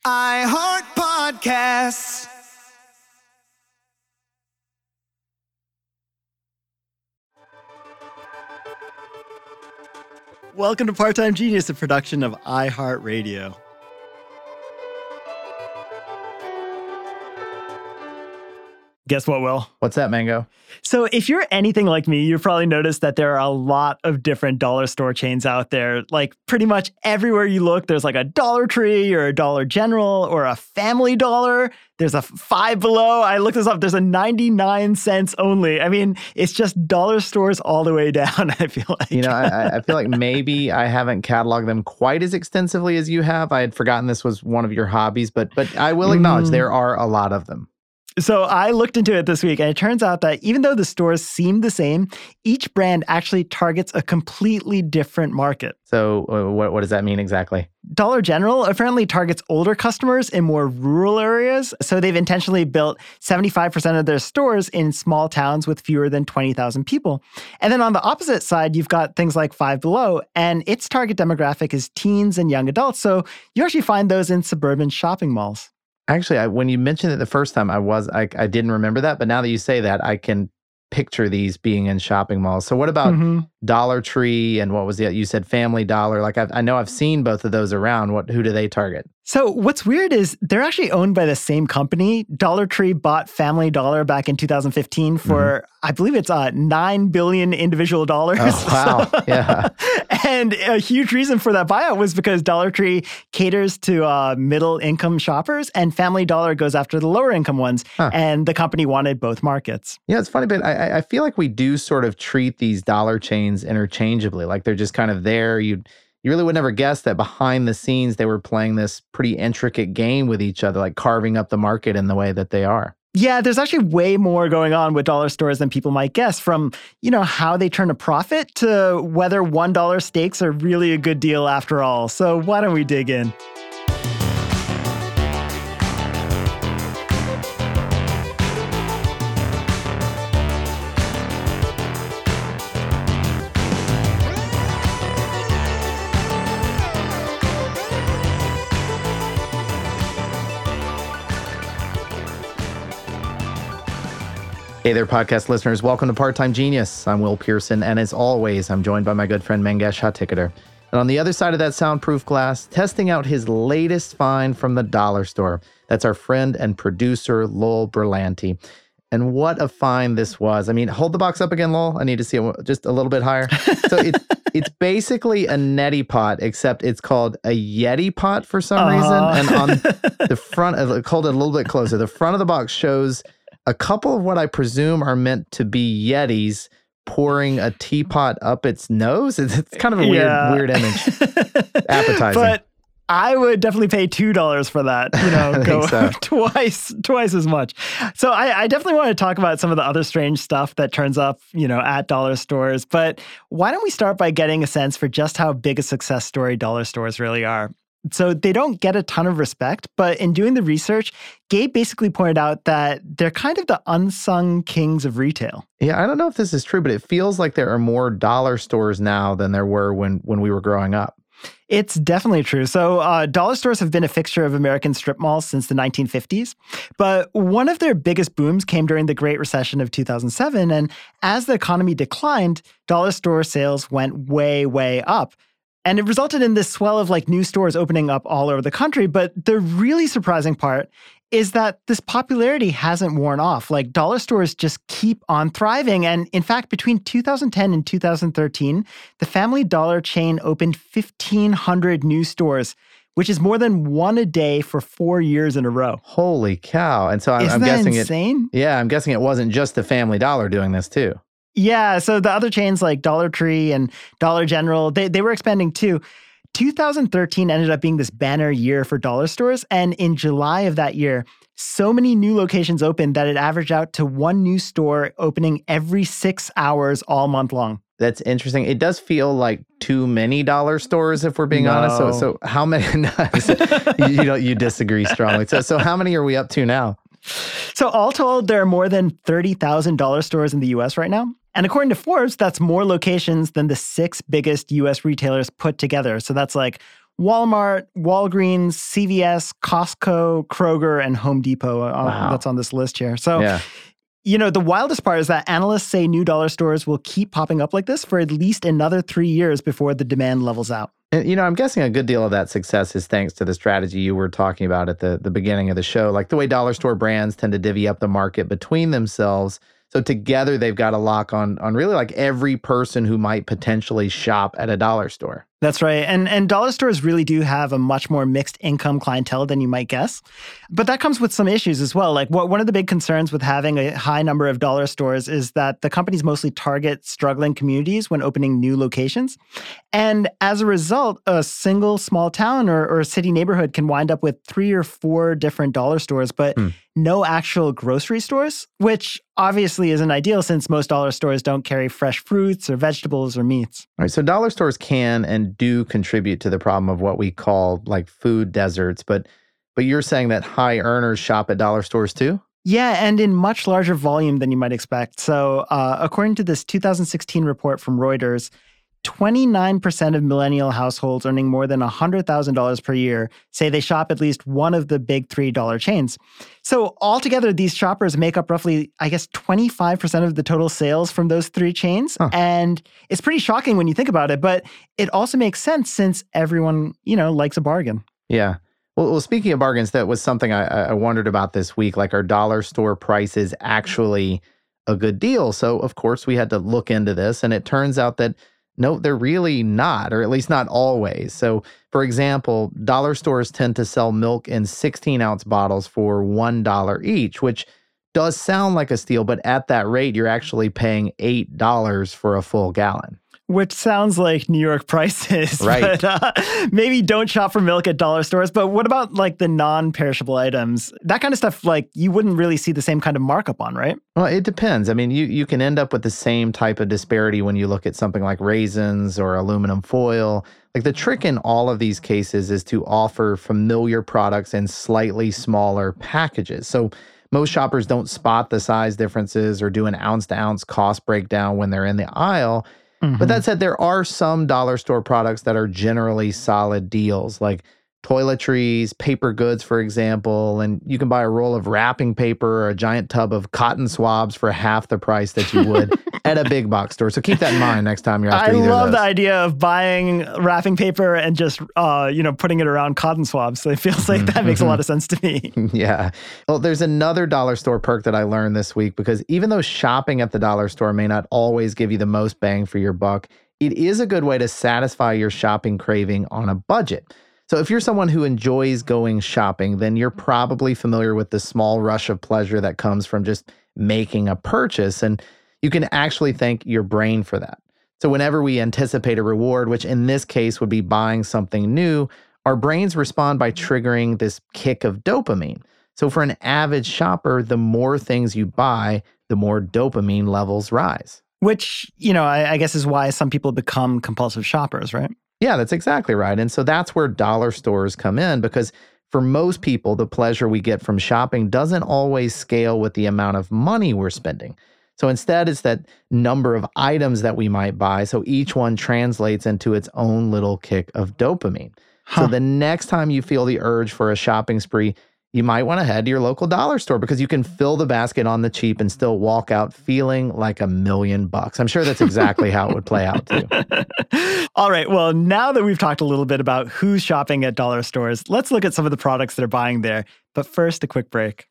iHeart Podcasts. Welcome to Part-Time Genius, a production of iHeartRadio. Guess what, Will? What's that, Mango? So if you're anything like me, you've probably noticed that there are a lot of different dollar store chains out there. Like pretty much everywhere you look, there's like a Dollar Tree or a Dollar General or a Family Dollar. There's a Five Below. I looked this up. There's a 99 cents only. I mean, it's just dollar stores all the way down, I feel like. You know, I feel like maybe I haven't cataloged them quite as extensively as you have. I had forgotten this was one of your hobbies, but I will acknowledge there are a lot of them. So I looked into it this week, and it turns out that even though the stores seem the same, each brand actually targets a completely different market. So what does that mean exactly? Dollar General apparently targets older customers in more rural areas. So they've intentionally built 75% of their stores in small towns with fewer than 20,000 people. And then on the opposite side, you've got things like Five Below, and its target demographic is teens and young adults. So you actually find those in suburban shopping malls. Actually, when you mentioned it the first time, I didn't remember that. But now that you say that, I can picture these being in shopping malls. So what about Dollar Tree and what was the, you said Family Dollar? Like I know I've seen both of those around. Who do they target? So what's weird is they're actually owned by the same company. Dollar Tree bought Family Dollar back in 2015 for, I believe it's $9 billion individual dollars. Oh, wow. So, yeah. And a huge reason for that buyout was because Dollar Tree caters to middle income shoppers and Family Dollar goes after the lower income ones. And the company wanted both markets. Yeah, it's funny, but I feel like we do sort of treat these dollar chains interchangeably. Like they're just kind of there. You really would never guess that behind the scenes, they were playing this pretty intricate game with each other, like carving up the market in the way that they are. Yeah, there's actually way more going on with dollar stores than people might guess, from, how they turn a profit to whether $1 steaks are really a good deal after all. So why don't we dig in? Hey there, podcast listeners. Welcome to Part-Time Genius. I'm Will Pearson, and as always, I'm joined by my good friend Mangesh Hattikudur. And on the other side of that soundproof glass, testing out his latest find from the dollar store, that's our friend and producer, Lowell Berlanti. And what a find this was. I mean, hold the box up again, Lowell. I need to see it just a little bit higher. So it's basically a neti pot, except it's called a Yeti pot for some reason. And on the front, hold it a little bit closer. The front of the box shows a couple of what I presume are meant to be Yetis pouring a teapot up its nose. It's kind of a weird image. Appetizing. But I would definitely pay $2 for that. Go so. twice as much. So I definitely want to talk about some of the other strange stuff that turns up, at dollar stores. But why don't we start by getting a sense for just how big a success story dollar stores really are? So they don't get a ton of respect, but in doing the research, Gabe basically pointed out that they're kind of the unsung kings of retail. Yeah, I don't know if this is true, but it feels like there are more dollar stores now than there were when we were growing up. It's definitely true. So dollar stores have been a fixture of American strip malls since the 1950s. But one of their biggest booms came during the Great Recession of 2007. And as the economy declined, dollar store sales went way, way up. And it resulted in this swell of new stores opening up all over the country. But the really surprising part is that this popularity hasn't worn off. Dollar stores just keep on thriving. And in fact, between 2010 and 2013, the Family Dollar chain opened 1,500 new stores, which is more than one a day for 4 years in a row. Holy cow. And so I'm guessing insane? I'm guessing it wasn't just the Family Dollar doing this too. Yeah, so the other chains like Dollar Tree and Dollar General, they were expanding too. 2013 ended up being this banner year for dollar stores, and in July of that year, so many new locations opened that it averaged out to one new store opening every 6 hours all month long. That's interesting. It does feel like too many dollar stores, if we're being honest. So how many? you disagree strongly. So how many are we up to now? So all told, there are more than 30,000 dollar stores in the U.S. right now. And according to Forbes, that's more locations than the 6 biggest U.S. retailers put together. So that's like Walmart, Walgreens, CVS, Costco, Kroger, and Home Depot. Wow. That's on this list here. So, Yeah. the wildest part is that analysts say new dollar stores will keep popping up like this for at least another 3 years before the demand levels out. And, I'm guessing a good deal of that success is thanks to the strategy you were talking about at the beginning of the show, like the way dollar store brands tend to divvy up the market between themselves. So together they've got a lock on really like every person who might potentially shop at a dollar store. That's right. And dollar stores really do have a much more mixed income clientele than you might guess. But that comes with some issues as well. Like one of the big concerns with having a high number of dollar stores is that the companies mostly target struggling communities when opening new locations. And as a result, a single small town or city neighborhood can wind up with 3 or 4 different dollar stores, but no actual grocery stores, which obviously isn't ideal since most dollar stores don't carry fresh fruits or vegetables or meats. All right, so dollar stores can and do contribute to the problem of what we call like food deserts, but you're saying that high earners shop at dollar stores too? Yeah, and in much larger volume than you might expect. So according to this 2016 report from Reuters, 29% of millennial households earning more than $100,000 per year say they shop at least one of the big $3 chains. So altogether, these shoppers make up roughly, 25% of the total sales from those 3 chains. Huh. And it's pretty shocking when you think about it, but it also makes sense since everyone, likes a bargain. Yeah. Well, speaking of bargains, that was something I wondered about this week. Like, are dollar store prices actually a good deal? So, of course, we had to look into this, and it turns out that no, they're really not, or at least not always. So, for example, dollar stores tend to sell milk in 16-ounce bottles for $1 each, which does sound like a steal, but at that rate, you're actually paying $8 for a full gallon. Which sounds like New York prices, right? But maybe don't shop for milk at dollar stores. But what about like the non-perishable items? That kind of stuff, like you wouldn't really see the same kind of markup on, right? Well, it depends. I mean, you can end up with the same type of disparity when you look at something like raisins or aluminum foil. Like the trick in all of these cases is to offer familiar products in slightly smaller packages. So most shoppers don't spot the size differences or do an ounce-to-ounce cost breakdown when they're in the aisle. But that said, there are some dollar store products that are generally solid deals, like toiletries, paper goods, for example, and you can buy a roll of wrapping paper or a giant tub of cotton swabs for half the price that you would at a big box store. So keep that in mind next time you're after either of those. I love the idea of buying wrapping paper and just, putting it around cotton swabs. So it feels like that makes a lot of sense to me. Yeah. Well, there's another dollar store perk that I learned this week, because even though shopping at the dollar store may not always give you the most bang for your buck, it is a good way to satisfy your shopping craving on a budget. So if you're someone who enjoys going shopping, then you're probably familiar with the small rush of pleasure that comes from just making a purchase. And you can actually thank your brain for that. So whenever we anticipate a reward, which in this case would be buying something new, our brains respond by triggering this kick of dopamine. So for an avid shopper, the more things you buy, the more dopamine levels rise. Which, I guess is why some people become compulsive shoppers, right? Yeah, that's exactly right. And so that's where dollar stores come in, because for most people, the pleasure we get from shopping doesn't always scale with the amount of money we're spending. So instead, it's that number of items that we might buy. So each one translates into its own little kick of dopamine. So the next time you feel the urge for a shopping spree, you might want to head to your local dollar store, because you can fill the basket on the cheap and still walk out feeling like $1 million. I'm sure that's exactly how it would play out too. All right. Well, now that we've talked a little bit about who's shopping at dollar stores, let's look at some of the products they're buying there. But first, a quick break.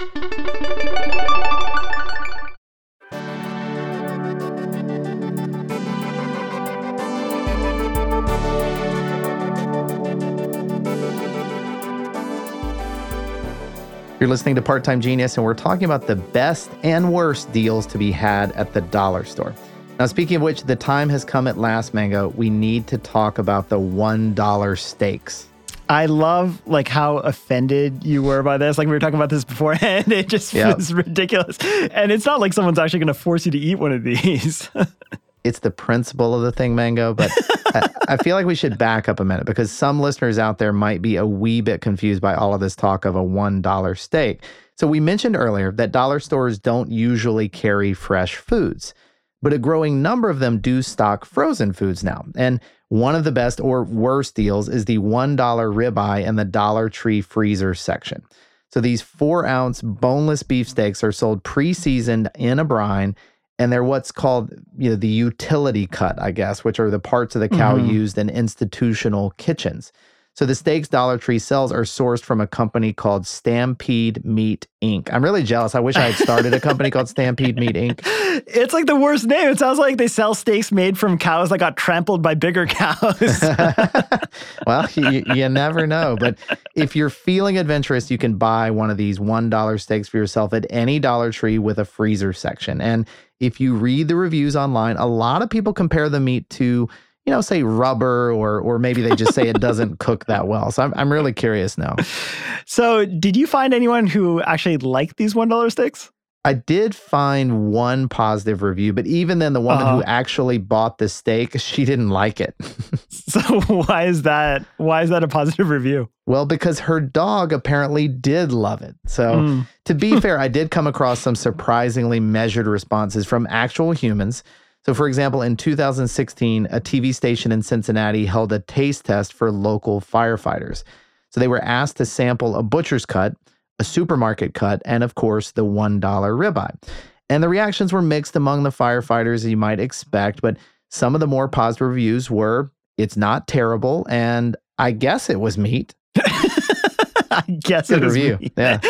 You're listening to Part-Time Genius, and we're talking about the best and worst deals to be had at the dollar store. Now, speaking of which, the time has come at last, Mango. We need to talk about the $1 steaks. I love how offended you were by this. Like we were talking about this beforehand. It just was ridiculous. And it's not like someone's actually going to force you to eat one of these. It's the principle of the thing, Mango, but I feel like we should back up a minute, because some listeners out there might be a wee bit confused by all of this talk of a $1 steak. So we mentioned earlier that dollar stores don't usually carry fresh foods. but a growing number of them do stock frozen foods now. And one of the best or worst deals is the $1 ribeye in the Dollar Tree freezer section. So these 4-ounce boneless beef steaks are sold pre-seasoned in a brine, and they're what's called, the utility cut, I guess, which are the parts of the cow used in institutional kitchens. So the steaks Dollar Tree sells are sourced from a company called Stampede Meat Inc. I'm really jealous. I wish I had started a company called Stampede Meat Inc. It's like the worst name. It sounds like they sell steaks made from cows that got trampled by bigger cows. Well, you never know. But if you're feeling adventurous, you can buy one of these $1 steaks for yourself at any Dollar Tree with a freezer section. And if you read the reviews online, a lot of people compare the meat to, say rubber, or maybe they just say it doesn't cook that well. So I'm really curious now. So did you find anyone who actually liked these $1 steaks? I did find one positive review, but even then, the woman who actually bought the steak, she didn't like it. So why is that? Why is that a positive review? Well, because her dog apparently did love it. So to be fair, I did come across some surprisingly measured responses from actual humans. So for example, in 2016, a TV station in Cincinnati held a taste test for local firefighters. So they were asked to sample a butcher's cut, a supermarket cut, and of course, the $1 ribeye. And the reactions were mixed among the firefighters, as you might expect, but some of the more positive reviews were, it's not terrible, and I guess it was meat. I guess Good it was review. meat. Yeah.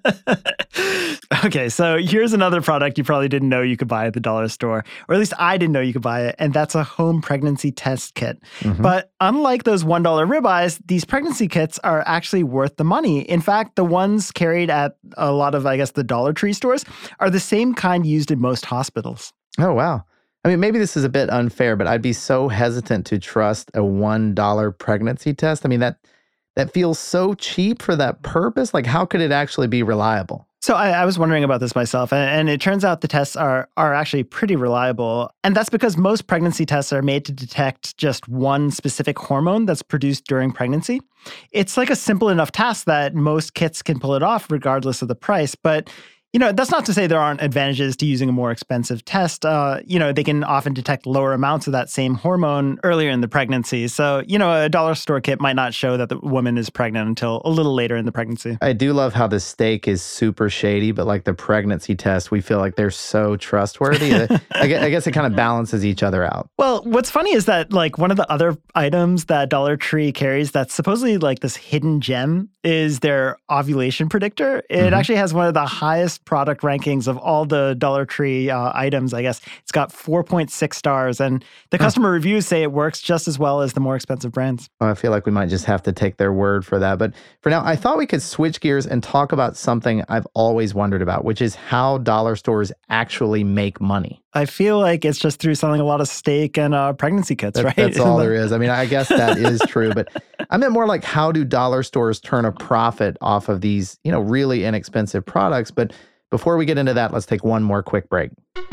Okay, so here's another product you probably didn't know you could buy at the dollar store, or at least I didn't know you could buy it, and that's a home pregnancy test kit. But unlike those $1 ribeyes, these pregnancy kits are actually worth the money. In fact, the ones carried at a lot of, the Dollar Tree stores are the same kind used in most hospitals. Oh, wow. I mean, maybe this is a bit unfair, but I'd be so hesitant to trust a $1 pregnancy test. I mean, that feels so cheap for that purpose. Like, how could it actually be reliable? So I was wondering about this myself, and it turns out the tests are actually pretty reliable. And that's because most pregnancy tests are made to detect just one specific hormone that's produced during pregnancy. It's like a simple enough task that most kits can pull it off regardless of the price. But that's not to say there aren't advantages to using a more expensive test. They can often detect lower amounts of that same hormone earlier in the pregnancy. So, a dollar store kit might not show that the woman is pregnant until a little later in the pregnancy. I do love how the steak is super shady, but like the pregnancy test, we feel like they're so trustworthy. I guess it kind of balances each other out. Well, what's funny is that one of the other items that Dollar Tree carries that's supposedly this hidden gem is their ovulation predictor. It actually has one of the highest product rankings of all the Dollar Tree items, I guess. It's got 4.6 stars, and the customer reviews say it works just as well as the more expensive brands. Well, I feel like we might just have to take their word for that. But for now, I thought we could switch gears and talk about something I've always wondered about, which is how dollar stores actually make money. I feel like it's just through selling a lot of steak and pregnancy kits, right? That's all there is. I mean, I guess that is true, but I meant more like, how do dollar stores turn a profit off of these, really inexpensive products? But before we get into that, let's take one more quick break.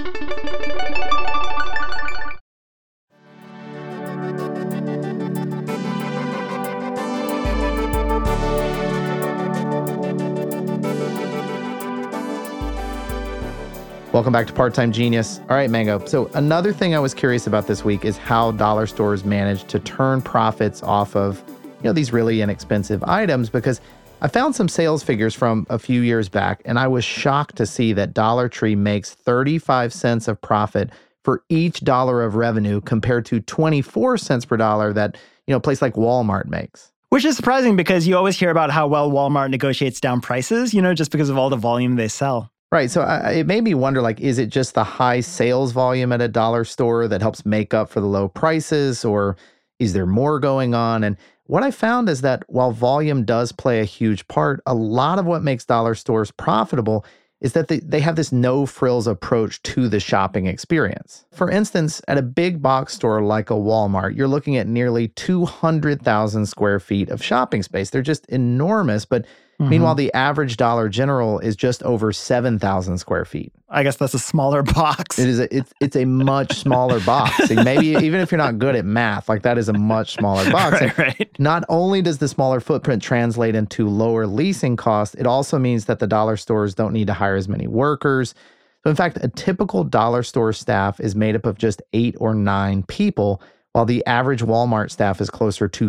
Welcome back to Part-Time Genius. All right, Mango. So another thing I was curious about this week is how dollar stores manage to turn profits off of, these really inexpensive items, because I found some sales figures from a few years back, and I was shocked to see that Dollar Tree makes 35 cents of profit for each dollar of revenue compared to 24 cents per dollar that, a place like Walmart makes. Which is surprising because you always hear about how well Walmart negotiates down prices, just because of all the volume they sell. Right. So it made me wonder, is it just the high sales volume at a dollar store that helps make up for the low prices, or is there more going on? And what I found is that while volume does play a huge part, a lot of what makes dollar stores profitable is that they have this no-frills approach to the shopping experience. For instance, at a big box store like a Walmart, you're looking at nearly 200,000 square feet of shopping space. They're just enormous, but meanwhile, the average Dollar General is just over 7,000 square feet. I guess that's a smaller box. It's a much smaller box. And maybe even if you're not good at math, that is a much smaller box. Right. Not only does the smaller footprint translate into lower leasing costs, it also means that the dollar stores don't need to hire as many workers. So in fact, a typical dollar store staff is made up of just 8 or 9 people, while the average Walmart staff is closer to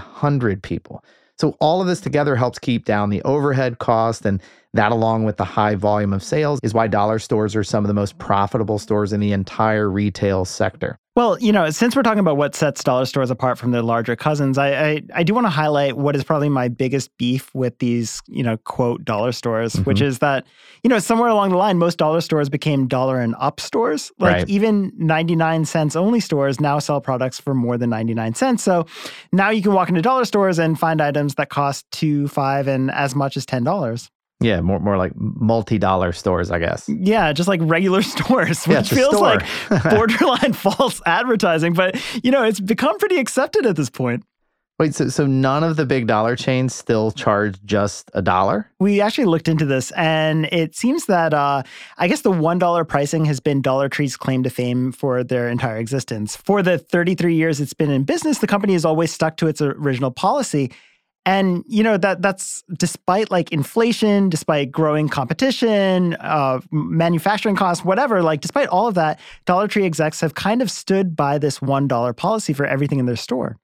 300 people. So all of this together helps keep down the overhead cost, and that, along with the high volume of sales, is why dollar stores are some of the most profitable stores in the entire retail sector. Well, since we're talking about what sets dollar stores apart from their larger cousins, I do want to highlight what is probably my biggest beef with these, quote, dollar stores, which is that, somewhere along the line, most dollar stores became dollar and up stores. Like even 99 cents only stores now sell products for more than 99 cents. So now you can walk into dollar stores and find items that cost $2, $5, and as much as $10. Yeah, more like multi-dollar stores, I guess. Yeah, just like regular stores, which feels like borderline false advertising. But, it's become pretty accepted at this point. Wait, so none of the big dollar chains still charge just $1? We actually looked into this, and it seems that I guess the $1 pricing has been Dollar Tree's claim to fame for their entire existence. For the 33 years it's been in business, the company has always stuck to its original policy. And, that's despite like inflation, despite growing competition, manufacturing costs, whatever, like despite all of that, Dollar Tree execs have kind of stood by this $1 policy for everything in their store.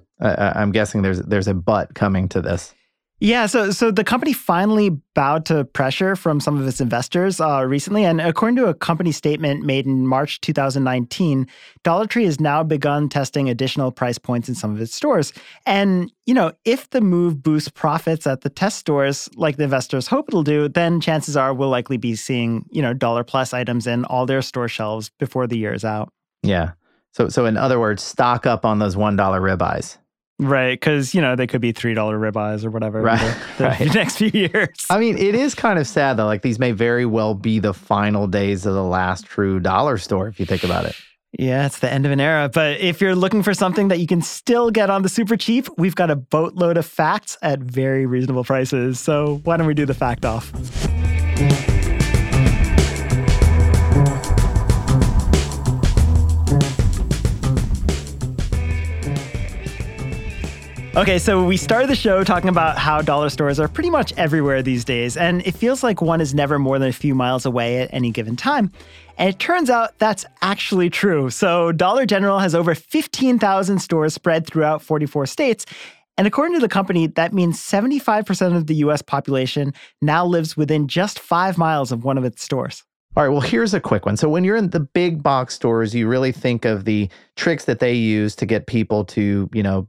I'm guessing there's a but coming to this. Yeah, so the company finally bowed to pressure from some of its investors recently. And according to a company statement made in March 2019, Dollar Tree has now begun testing additional price points in some of its stores. And, if the move boosts profits at the test stores like the investors hope it'll do, then chances are we'll likely be seeing, dollar plus items in all their store shelves before the year is out. Yeah. So in other words, stock up on those $1 ribeyes. Right, because, they could be $3 ribeyes or whatever the next few years. I mean, it is kind of sad, though. Like, these may very well be the final days of the last true dollar store, if you think about it. Yeah, it's the end of an era. But if you're looking for something that you can still get on the super cheap, we've got a boatload of facts at very reasonable prices. So why don't we do the fact off? Okay, so we started the show talking about how dollar stores are pretty much everywhere these days, and it feels like one is never more than a few miles away at any given time. And it turns out that's actually true. So Dollar General has over 15,000 stores spread throughout 44 states. And according to the company, that means 75% of the U.S. population now lives within just 5 miles of one of its stores. All right, well, here's a quick one. So when you're in the big box stores, you really think of the tricks that they use to get people to,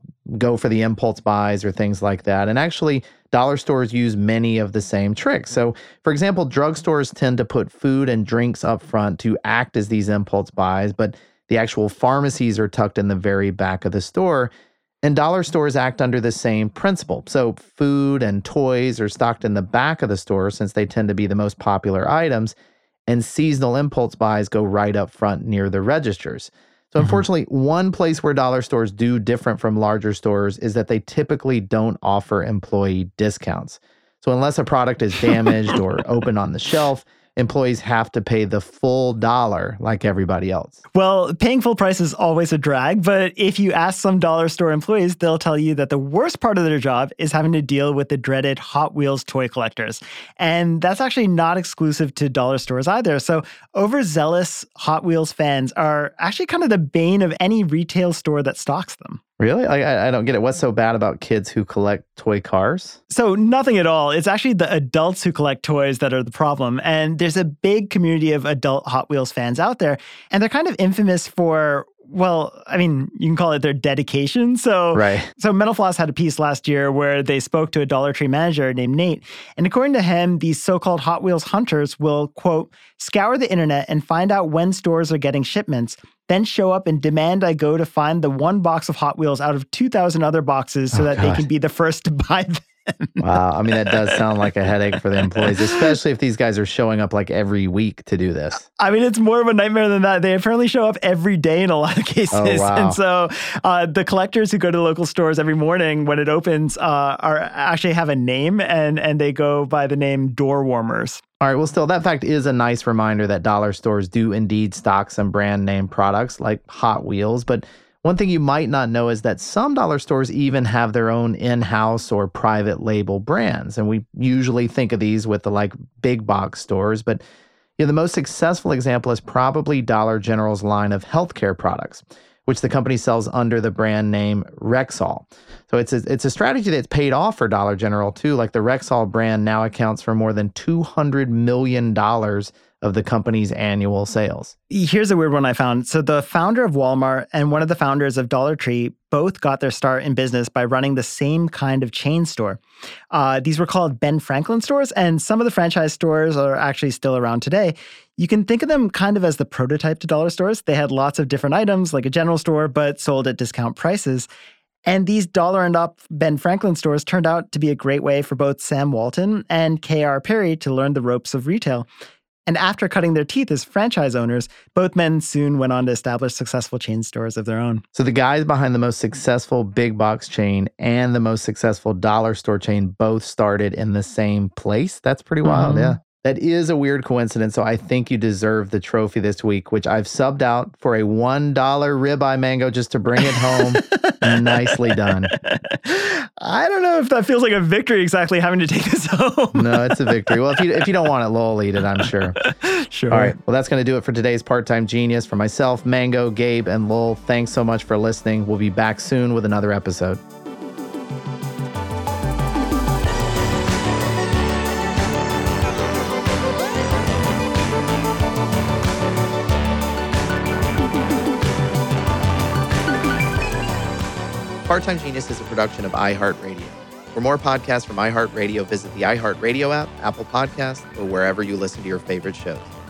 go for the impulse buys or things like that. And actually, dollar stores use many of the same tricks. So, for example, drugstores tend to put food and drinks up front to act as these impulse buys, but the actual pharmacies are tucked in the very back of the store. And dollar stores act under the same principle. So food and toys are stocked in the back of the store since they tend to be the most popular items. And seasonal impulse buys go right up front near the registers. So unfortunately, one place where dollar stores do different from larger stores is that they typically don't offer employee discounts. So unless a product is damaged or open on the shelf, employees have to pay the full dollar like everybody else. Well, paying full price is always a drag, but if you ask some dollar store employees, they'll tell you that the worst part of their job is having to deal with the dreaded Hot Wheels toy collectors. And that's actually not exclusive to dollar stores either. So overzealous Hot Wheels fans are actually kind of the bane of any retail store that stocks them. Really? I don't get it. What's so bad about kids who collect toy cars? So nothing at all. It's actually the adults who collect toys that are the problem. And there's a big community of adult Hot Wheels fans out there. And they're kind of infamous for, well, I mean, you can call it their dedication. So Mental Floss had a piece last year where they spoke to a Dollar Tree manager named Nate. And according to him, these so-called Hot Wheels hunters will, quote, scour the internet and find out when stores are getting shipments, then show up and demand I go to find the one box of Hot Wheels out of 2,000 other boxes so that they can be the first to buy them. Wow. I mean, that does sound like a headache for the employees, especially if these guys are showing up like every week to do this. I mean, it's more of a nightmare than that. They apparently show up every day in a lot of cases. Oh, wow. And so the collectors who go to local stores every morning when it opens are actually have a name and they go by the name door warmers. All right. Well, still, that fact is a nice reminder that dollar stores do indeed stock some brand name products like Hot Wheels. But one thing you might not know is that some dollar stores even have their own in-house or private label brands. And we usually think of these with the big box stores. But, Yeah, the most successful example is probably Dollar General's line of healthcare products, which the company sells under the brand name Rexall. So it's a strategy that's paid off for Dollar General too. Like the Rexall brand now accounts for more than $200 million of the company's annual sales. Here's a weird one I found. So the founder of Walmart and one of the founders of Dollar Tree both got their start in business by running the same kind of chain store. These were called Ben Franklin stores, and some of the franchise stores are actually still around today. You can think of them kind of as the prototype to dollar stores. They had lots of different items like a general store, but sold at discount prices. And these dollar and up Ben Franklin stores turned out to be a great way for both Sam Walton and K.R. Perry to learn the ropes of retail. And after cutting their teeth as franchise owners, both men soon went on to establish successful chain stores of their own. So the guys behind the most successful big box chain and the most successful dollar store chain both started in the same place. That's pretty wild, yeah. That is a weird coincidence, so I think you deserve the trophy this week, which I've subbed out for a $1 ribeye mango just to bring it home. Nicely done. I don't know if that feels like a victory exactly, having to take this home. No, it's a victory. Well, if you don't want it, Lowell will eat it, I'm sure. Sure. All right. Well, that's going to do it for today's Part-Time Genius. For myself, Mango, Gabe, and Lowell, thanks so much for listening. We'll be back soon with another episode. Part-Time Genius is a production of iHeartRadio. For more podcasts from iHeartRadio, visit the iHeartRadio app, Apple Podcasts, or wherever you listen to your favorite shows.